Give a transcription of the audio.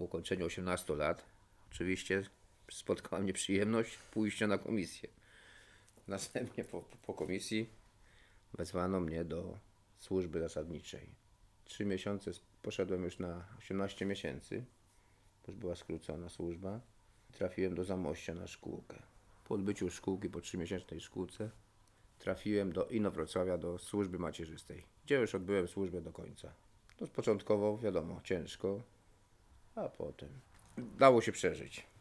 ukończeniu 18 lat oczywiście spotkała mnie przyjemność pójścia na komisję. Następnie po komisji wezwano mnie do służby zasadniczej. 3 miesiące poszedłem już na 18 miesięcy. Już była skrócona służba. Trafiłem do Zamościa na szkółkę. Po odbyciu szkółki, po 3-miesięcznej szkółce, trafiłem do Inowrocławia do służby macierzystej, gdzie już odbyłem służbę do końca. No, początkowo, wiadomo, ciężko, a potem dało się przeżyć.